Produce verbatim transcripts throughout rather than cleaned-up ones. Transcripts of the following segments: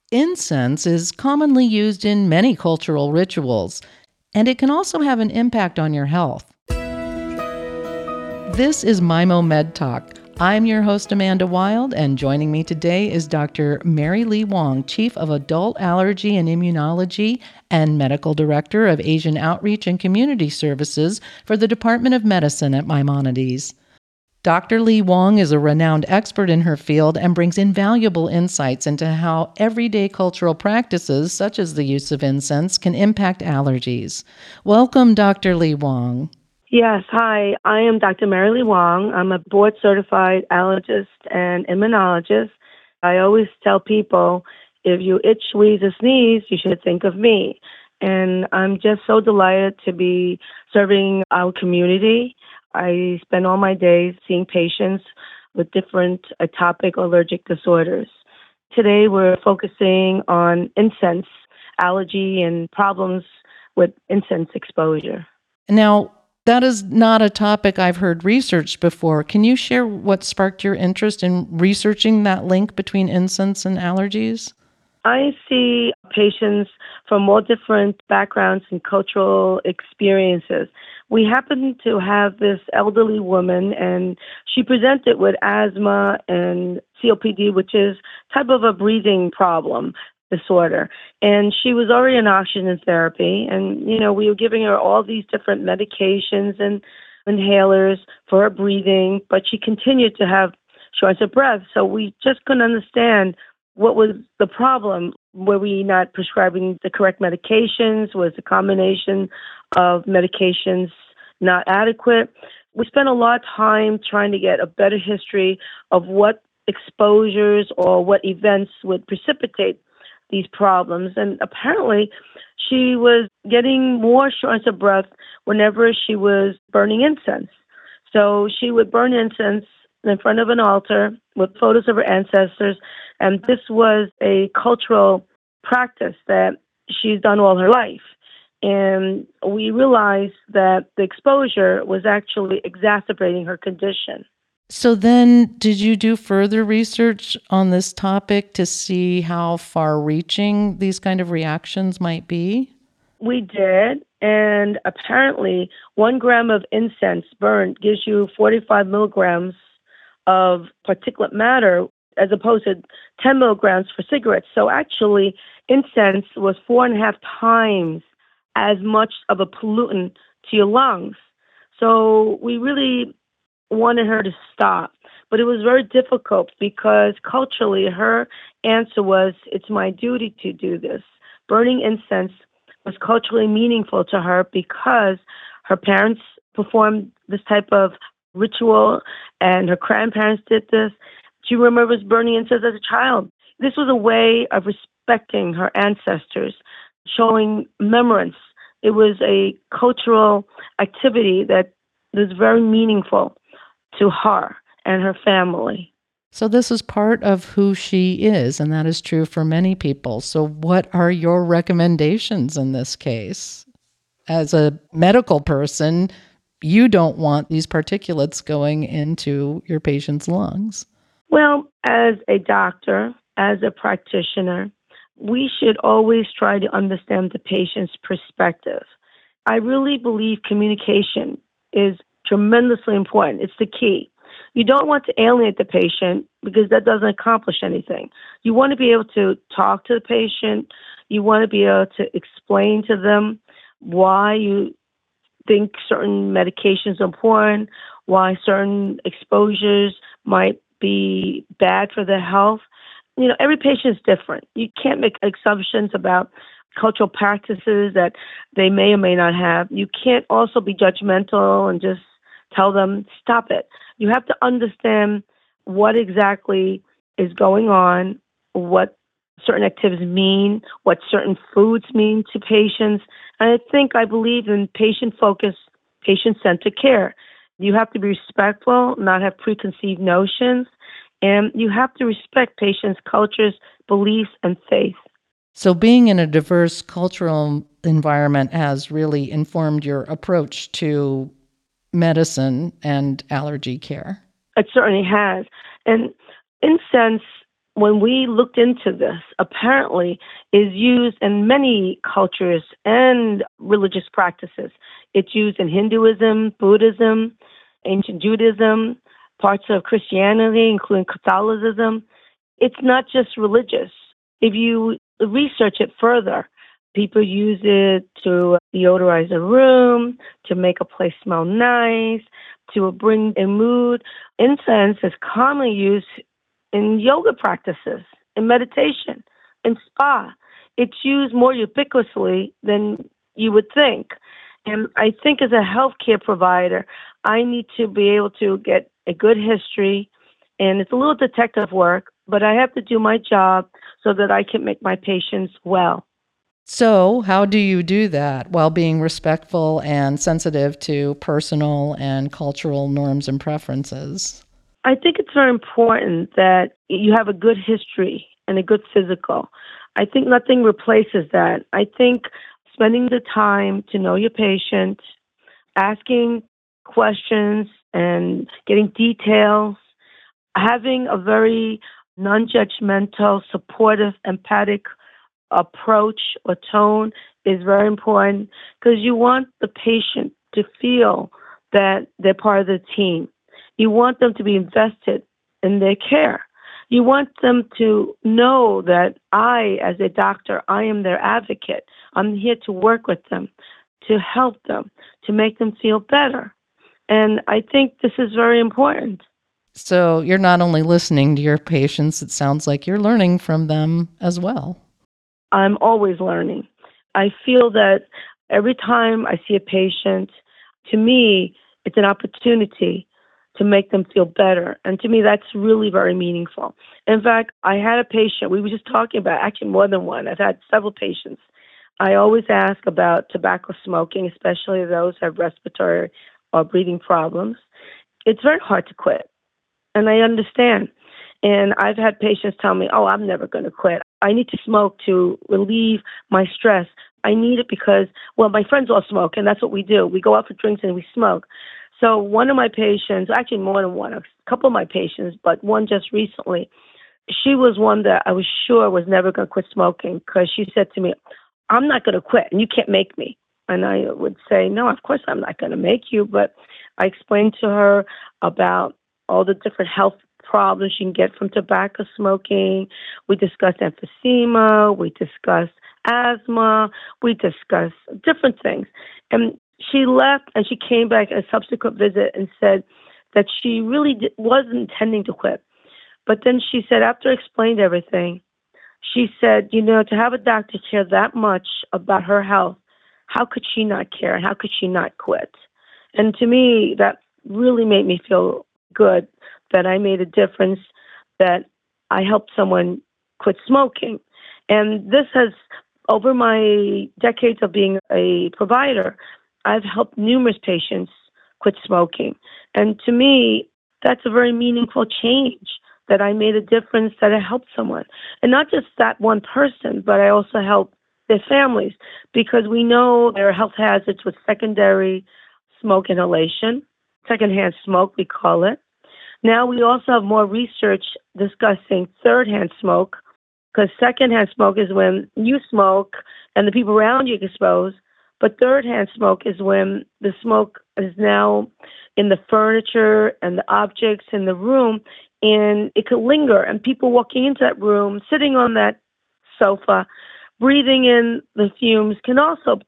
Incense is commonly used in many cultural rituals, and it can also have an impact on your health. This is MIMO Med Talk. I'm your host, Amanda Wild, and joining me today is Doctor Mary Lee Wong, Chief of Adult Allergy and Immunology and Medical Director of Asian Outreach and Community Services for the Department of Medicine at Maimonides. Doctor Lee Wong is a renowned expert in her field and brings invaluable insights into how everyday cultural practices, such as the use of incense, can impact allergies. Welcome, Doctor Lee Wong. Yes, hi. I am Doctor Mary Lee Wong. I'm a board-certified allergist and immunologist. I always tell people, if you itch, wheeze, or sneeze, you should think of me. And I'm just so delighted to be serving our community. I spend all my days seeing patients with different atopic or allergic disorders. Today, we're focusing on incense allergy and problems with incense exposure. Now, that is not a topic I've heard researched before. Can you share what sparked your interest in researching that link between incense and allergies? I see patients from all different backgrounds and cultural experiences. We happen to have this elderly woman, and she presented with asthma and C O P D, which is type of a breathing problem disorder. And she was already on oxygen therapy. And, you know, we were giving her all these different medications and inhalers for her breathing, but she continued to have shortness of breath. So we just couldn't understand what was the problem. Were we not prescribing the correct medications? Was the combination of medications not adequate? We spent a lot of time trying to get a better history of what exposures or what events would precipitate these problems. And apparently she was getting more shortness of breath whenever she was burning incense. So she would burn incense in front of an altar with photos of her ancestors. And this was a cultural practice that she's done all her life. And we realized that the exposure was actually exacerbating her condition. So then, did you do further research on this topic to see how far-reaching these kind of reactions might be? We did, and apparently one gram of incense burned gives you forty-five milligrams of particulate matter as opposed to ten milligrams for cigarettes. So actually, incense was four and a half times as much of a pollutant to your lungs. So we really wanted her to stop. But it was very difficult because culturally her answer was, it's my duty to do this. Burning incense was culturally meaningful to her because her parents performed this type of ritual and her grandparents did this. She remembers burning incense as a child. This was a way of respecting her ancestors, showing remembrance. It was a cultural activity that was very meaningful to her and her family. So this is part of who she is, and that is true for many people. So what are your recommendations in this case? As a medical person, you don't want these particulates going into your patient's lungs. Well, as a doctor, as a practitioner, we should always try to understand the patient's perspective. I really believe communication is tremendously important. It's the key. You don't want to alienate the patient because that doesn't accomplish anything. You want to be able to talk to the patient. You want to be able to explain to them why you think certain medications are important, why certain exposures might be bad for their health. You know, every patient is different. You can't make assumptions about cultural practices that they may or may not have. You can't also be judgmental and just tell them, stop it. You have to understand what exactly is going on, what certain activities mean, what certain foods mean to patients. And I think I believe in patient-focused, patient-centered care. You have to be respectful, not have preconceived notions, and you have to respect patients' cultures, beliefs, and faith. So being in a diverse cultural environment has really informed your approach to medicine and allergy care. It certainly has. And incense when we looked into this, apparently is used in many cultures and religious practices. It's used in Hinduism, Buddhism, ancient Judaism, parts of Christianity, including Catholicism. It's not just religious. If you research it further, people use it to deodorize a room, to make a place smell nice, to bring a mood. Incense is commonly used in yoga practices, in meditation, in spa. It's used more ubiquitously than you would think. And I think as a healthcare provider, I need to be able to get a good history, and it's a little detective work, but I have to do my job so that I can make my patients well. So, how do you do that while being respectful and sensitive to personal and cultural norms and preferences? I think it's very important that you have a good history and a good physical. I think nothing replaces that. I think spending the time to know your patient, asking questions and getting details, having a very non-judgmental, supportive, empathic approach or tone is very important because you want the patient to feel that they're part of the team. You want them to be invested in their care. You want them to know that I, as a doctor, I am their advocate. I'm here to work with them, to help them, to make them feel better. And I think this is very important. So you're not only listening to your patients, it sounds like you're learning from them as well. I'm always learning. I feel that every time I see a patient, to me, it's an opportunity to make them feel better. And to me, that's really very meaningful. In fact, I had a patient, we were just talking about, actually more than one. I've had several patients. I always ask about tobacco smoking, especially those who have respiratory or breathing problems. It's very hard to quit. And I understand. And I've had patients tell me, oh, I'm never going to quit. I need to smoke to relieve my stress. I need it because, well, my friends all smoke, and that's what we do. We go out for drinks and we smoke. So one of my patients, actually more than one, a couple of my patients, but one just recently, she was one that I was sure was never going to quit smoking because she said to me, I'm not going to quit, and you can't make me. And I would say, no, of course I'm not going to make you. But I explained to her about all the different health problems you can get from tobacco smoking. We discussed emphysema. We discussed asthma. We discussed different things. And she left and she came back a subsequent visit and said that she really did, wasn't intending to quit. But then she said, after I explained everything, she said, you know, to have a doctor care that much about her health, how could she not care? And how could she not quit? And to me, that really made me feel good that I made a difference, that I helped someone quit smoking. And this has, over my decades of being a provider, I've helped numerous patients quit smoking. And to me, that's a very meaningful change, that I made a difference, that I helped someone. And not just that one person, but I also helped their families, because we know there are health hazards with secondary smoke inhalation, secondhand smoke, we call it. Now we also have more research discussing third-hand smoke, because second-hand smoke is when you smoke and the people around you get exposed, but third-hand smoke is when the smoke is now in the furniture and the objects in the room, and it could linger, and people walking into that room, sitting on that sofa, breathing in the fumes can also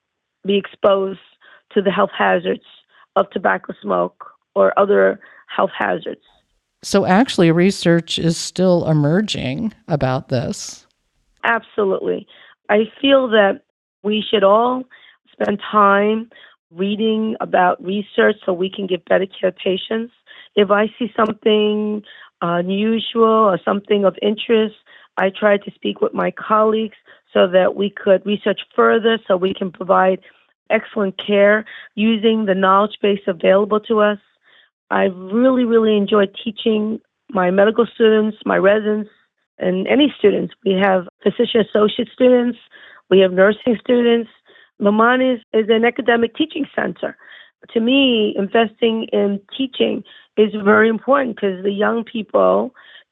be exposed to the health hazards of tobacco smoke or other health hazards. So actually, research is still emerging about this. Absolutely. I feel that we should all spend time reading about research so we can give better care to patients. If I see something unusual or something of interest, I try to speak with my colleagues so that we could research further, so we can provide excellent care using the knowledge base available to us. I've really, really enjoyed teaching my medical students, my residents, and any students. We have physician associate students. We have nursing students. Maimonides is an academic teaching center. To me, investing in teaching is very important because the young people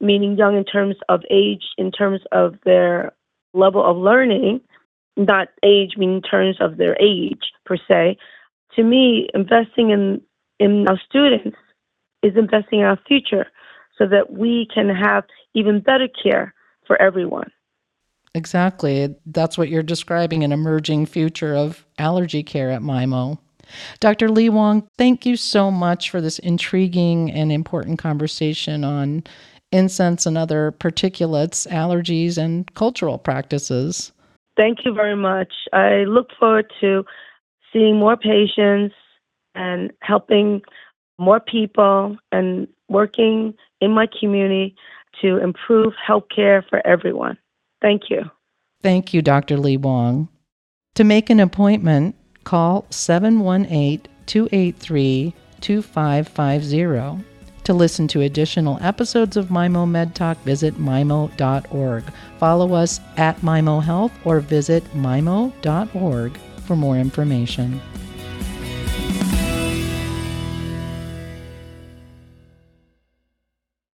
meaning young in terms of age, in terms of their level of learning, not age meaning in terms of their age per se. To me, investing in, in our students is investing in our future so that we can have even better care for everyone. Exactly. That's what you're describing, an emerging future of allergy care at M I M O. Doctor Lee Wong, thank you so much for this intriguing and important conversation on incense and other particulates, allergies, and cultural practices. Thank you very much. I look forward to seeing more patients and helping more people and working in my community to improve healthcare for everyone. Thank you. Thank you, Doctor Lee Wong. To make an appointment, call seven one eight, two eight three, two five five zero. To listen to additional episodes of M I M O Med Talk, visit M I M O dot org. Follow us at M I M O Health or visit M I M O dot org for more information.